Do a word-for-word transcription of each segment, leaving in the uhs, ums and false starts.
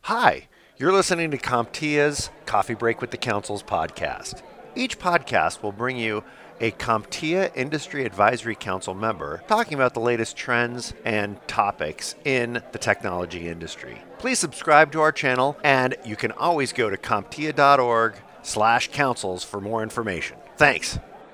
Hi, you're listening to CompTIA's Coffee Break with the Council's podcast. Each podcast will bring you a CompTIA Industry Advisory Council member talking about the latest trends and topics in the technology industry. Please subscribe to our channel, and you can always go to CompTIA.org slash councils for more information. Thanks.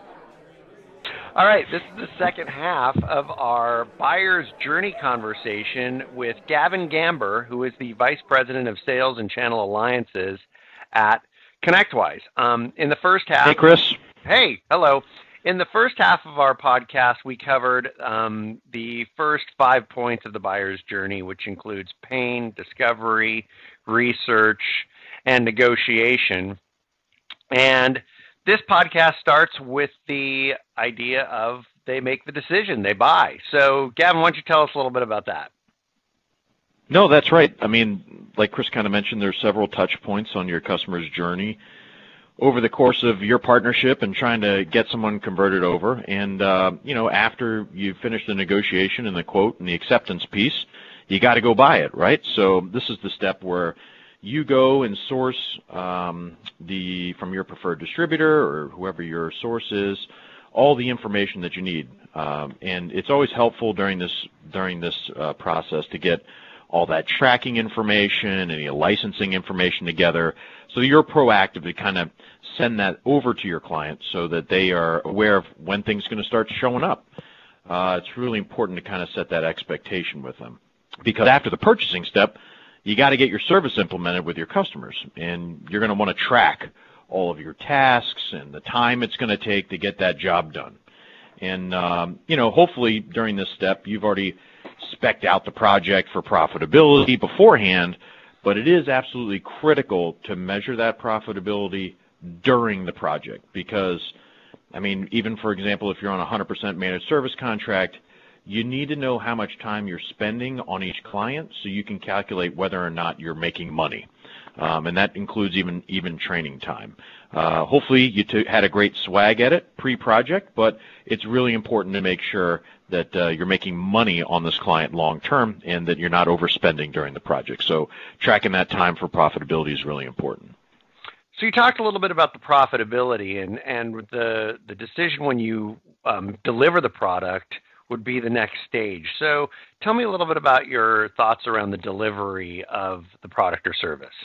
All right, this is the second half of our buyer's journey conversation with Gavin Gamber, who is the Vice President of Sales and Channel Alliances at ConnectWise. Um, in the first half... Hey, Chris. Hey, hello. In the first half of our podcast, we covered um, the first five points of the buyer's journey, which includes pain, discovery, research, and negotiation. And this podcast starts with the idea of they make the decision, they buy. So, Gavin, why don't you tell us a little bit about that? No, that's right. I mean, like Chris kind of mentioned, there's several touch points on your customer's journey over the course of your partnership and trying to get someone converted over. And, uh, you know, after you finish the negotiation and the quote and the acceptance piece, you got to go buy it, right? So this is the step where you go and source um, the from your preferred distributor or whoever your source is, all the information that you need. Um, and it's always helpful during this during this uh, process to get all that tracking information, any licensing information together, so you're proactive to kind of send that over to your client so that they are aware of when things are going to start showing up. Uh, it's really important to kind of set that expectation with them, because after the purchasing step, you got to get your service implemented with your customers, and you're going to want to track all of your tasks and the time it's going to take to get that job done. And, um, you know, hopefully during this step, you've already spec'd out the project for profitability beforehand, but it is absolutely critical to measure that profitability during the project because, I mean, even, for example, if you're on a one hundred percent managed service contract, you need to know how much time you're spending on each client so you can calculate whether or not you're making money. Um, and that includes even even training time. Uh, hopefully you t- had a great swag at it pre-project, but it's really important to make sure that uh, you're making money on this client long term and that you're not overspending during the project. So tracking that time for profitability is really important. So you talked a little bit about the profitability and, and the, the decision when you um, deliver the product would be the next stage. So tell me a little bit about your thoughts around the delivery of the product or service.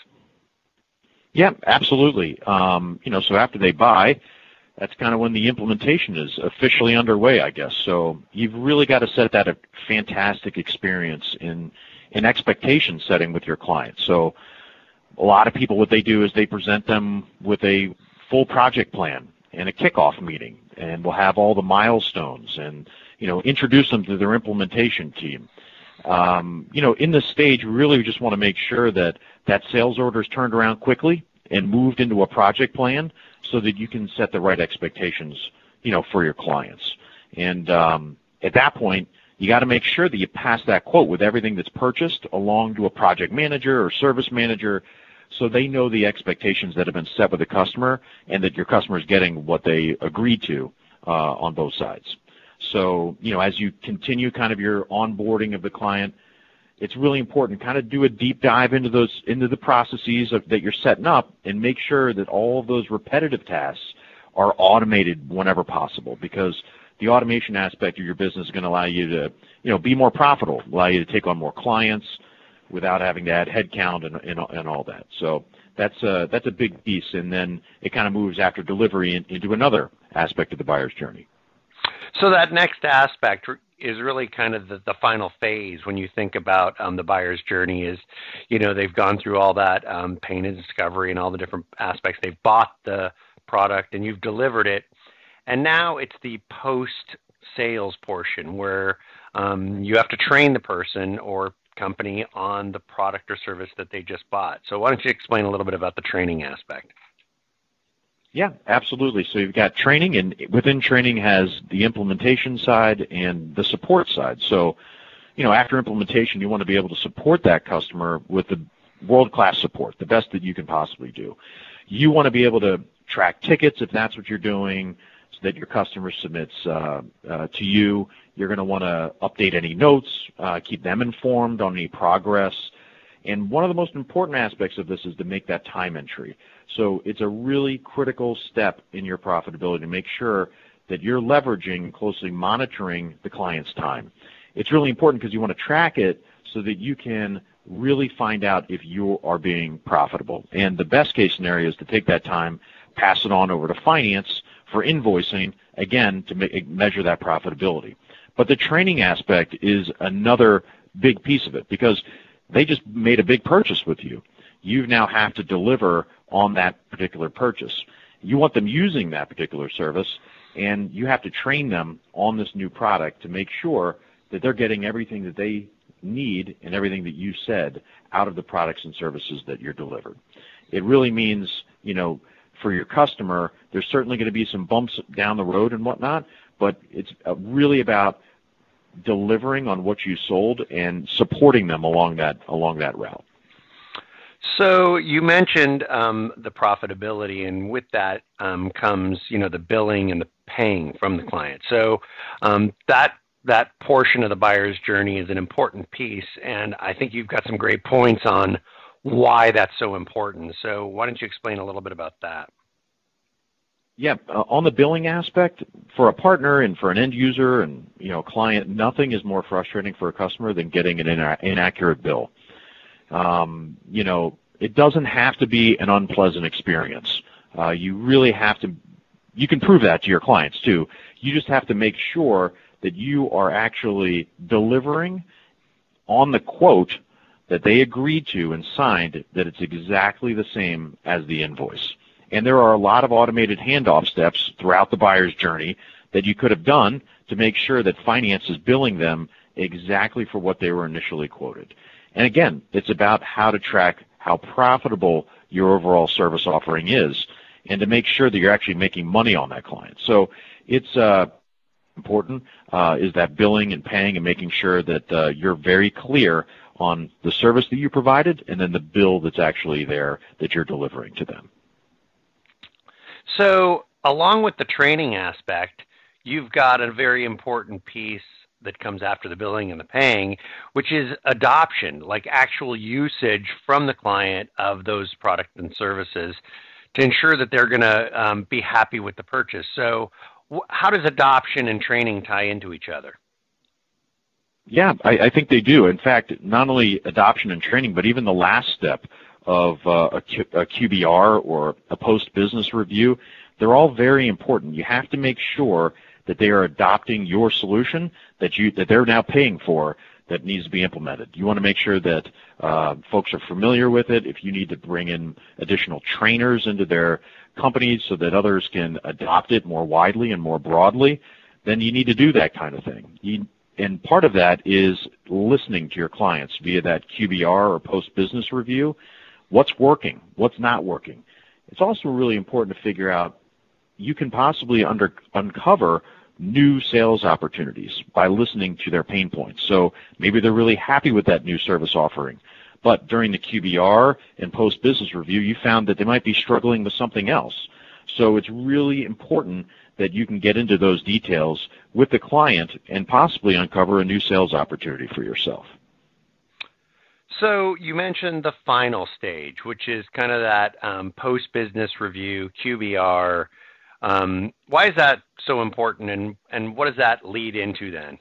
Yeah, absolutely. Um, you know, so after they buy, that's kind of when the implementation is officially underway, I guess. So you've really got to set that a fantastic experience in in expectation setting with your clients. So a lot of people, what they do is they present them with a full project plan and a kickoff meeting, and we'll have all the milestones and, you know, introduce them to their implementation team. Um, you know, in this stage, we really just want to make sure that that sales order is turned around quickly and moved into a project plan so that you can set the right expectations, you know, for your clients. And um, at that point, you got to make sure that you pass that quote with everything that's purchased along to a project manager or service manager so they know the expectations that have been set with the customer and that your customer is getting what they agreed to uh, on both sides. So, you know, as you continue kind of your onboarding of the client, it's really important to kind of do a deep dive into those into the processes of, that you're setting up and make sure that all of those repetitive tasks are automated whenever possible, because the automation aspect of your business is going to allow you to, you know, be more profitable, allow you to take on more clients without having to add headcount and, and, and all that. So that's a, that's a big piece, and then it kind of moves after delivery in, into another aspect of the buyer's journey. So that next aspect is really kind of the, the final phase when you think about um, the buyer's journey is, you know, they've gone through all that um, pain and discovery and all the different aspects. They've bought the product and you've delivered it. And now it's the post-sales portion where um, you have to train the person or company on the product or service that they just bought. So why don't you explain a little bit about the training aspect? Yeah, absolutely. So you've got training, and within training has the implementation side and the support side. So, you know, after implementation, you want to be able to support that customer with the world-class support, the best that you can possibly do. You want to be able to track tickets if that's what you're doing, so that your customer submits uh, uh, to you. You're going to want to update any notes, uh, keep them informed on any progress. And one of the most important aspects of this is to make that time entry. So it's a really critical step in your profitability to make sure that you're leveraging and closely monitoring the client's time. It's really important because you want to track it so that you can really find out if you are being profitable. And the best case scenario is to take that time, pass it on over to finance for invoicing, again, to me- measure that profitability. But the training aspect is another big piece of it because they just made a big purchase with you. You now have to deliver on that particular purchase. You want them using that particular service, and you have to train them on this new product to make sure that they're getting everything that they need and everything that you said out of the products and services that you're delivered. It really means, you know, for your customer, there's certainly going to be some bumps down the road and whatnot, but it's really about delivering on what you sold and supporting them along that along that route. So you mentioned um, the profitability, and with that um, comes, you know, the billing and the paying from the client. So um, that that portion of the buyer's journey is an important piece, and I think you've got some great points on why that's so important. So why don't you explain a little bit about that? Yeah, uh, on the billing aspect, for a partner and for an end user and, you know, client, nothing is more frustrating for a customer than getting an ina- inaccurate bill. Um, you know, it doesn't have to be an unpleasant experience. Uh, you really have to, you can prove that to your clients too. You just have to make sure that you are actually delivering on the quote that they agreed to and signed, that it's exactly the same as the invoice. And there are a lot of automated handoff steps throughout the buyer's journey that you could have done to make sure that finance is billing them exactly for what they were initially quoted. And again, it's about how to track how profitable your overall service offering is and to make sure that you're actually making money on that client. So it's uh, important uh, is that billing and paying and making sure that uh, you're very clear on the service that you provided and then the bill that's actually there that you're delivering to them. So along with the training aspect, you've got a very important piece that comes after the billing and the paying, which is adoption, like actual usage from the client of those products and services to ensure that they're going to um, be happy with the purchase. So wh- how does adoption and training tie into each other? Yeah, I, I think they do. In fact, not only adoption and training, but even the last step of uh, a, Q, a Q B R or a post-business review, they're all very important. You have to make sure that they are adopting your solution that you that they're now paying for that needs to be implemented. You want to make sure that uh, folks are familiar with it. If you need to bring in additional trainers into their companies so that others can adopt it more widely and more broadly, then you need to do that kind of thing. You, and part of that is listening to your clients via that Q B R or post-business review. What's working? What's not working? It's also really important to figure out you can possibly under, uncover new sales opportunities by listening to their pain points. So maybe they're really happy with that new service offering, but during the Q B R and post-business review, you found that they might be struggling with something else. So it's really important that you can get into those details with the client and possibly uncover a new sales opportunity for yourself. So you mentioned the final stage, which is kind of that um, post-business review, Q B R. Um, why is that so important, and, and what does that lead into then?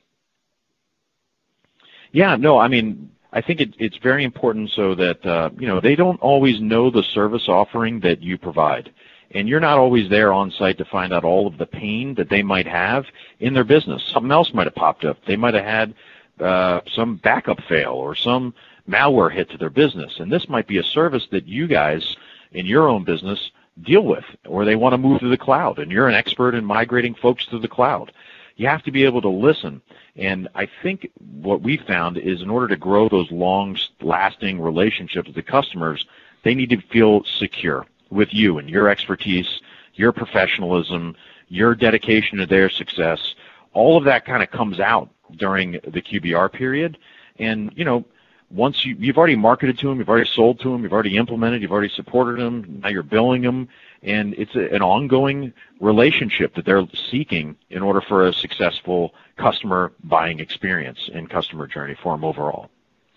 Yeah, no, I mean, I think it, it's very important so that, uh, you know, they don't always know the service offering that you provide. And you're not always there on site to find out all of the pain that they might have in their business. Something else might have popped up. They might have had uh, some backup fail or some malware hit to their business. And this might be a service that you guys in your own business deal with, or they want to move to the cloud, and you're an expert in migrating folks to the cloud. You have to be able to listen. And I think what we found is in order to grow those long-lasting relationships with the customers, they need to feel secure with you and your expertise, your professionalism, your dedication to their success. All of that kind of comes out during the Q B R period. And, you know, once you, you've already marketed to them, you've already sold to them, you've already implemented, you've already supported them, now you're billing them, and it's a, an ongoing relationship that they're seeking in order for a successful customer buying experience and customer journey for them overall.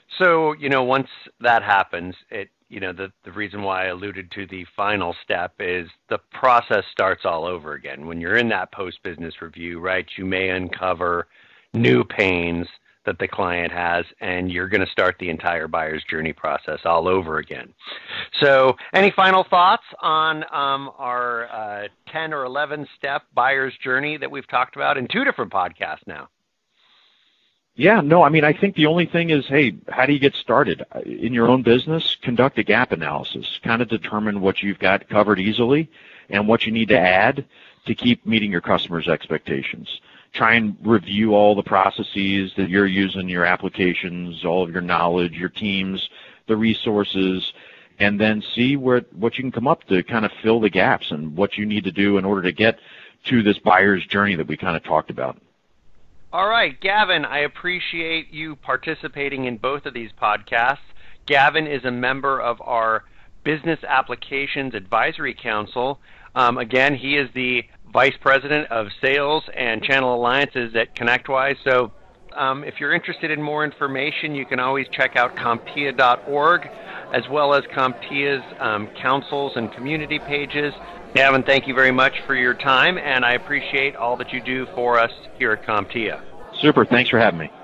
So, you know, once that happens, it, you know, the, the reason why I alluded to the final step is the process starts all over again. When you're in that post-business review, right, you may uncover new pains that the client has, and you're going to start the entire buyer's journey process all over again. So any final thoughts on um, our uh, ten or eleven step buyer's journey that we've talked about in two different podcasts now? Yeah, no, I mean, I think the only thing is, hey, how do you get started? In your own business, conduct a gap analysis, kind of determine what you've got covered easily and what you need to add to keep meeting your customers' expectations. Try and review all the processes that you're using, your applications, all of your knowledge, your teams, the resources, and then see where what you can come up to kind of fill the gaps and what you need to do in order to get to this buyer's journey that we kind of talked about. All right, Gavin, I appreciate you participating in both of these podcasts. Gavin is a member of our Business Applications Advisory Council. Um, again, he is the Vice President of Sales and Channel Alliances at ConnectWise. So um, if you're interested in more information, you can always check out CompTIA dot org, as well as CompTIA's um, councils and community pages. Gavin, thank you very much for your time, and I appreciate all that you do for us here at CompTIA. Super. Thanks for having me.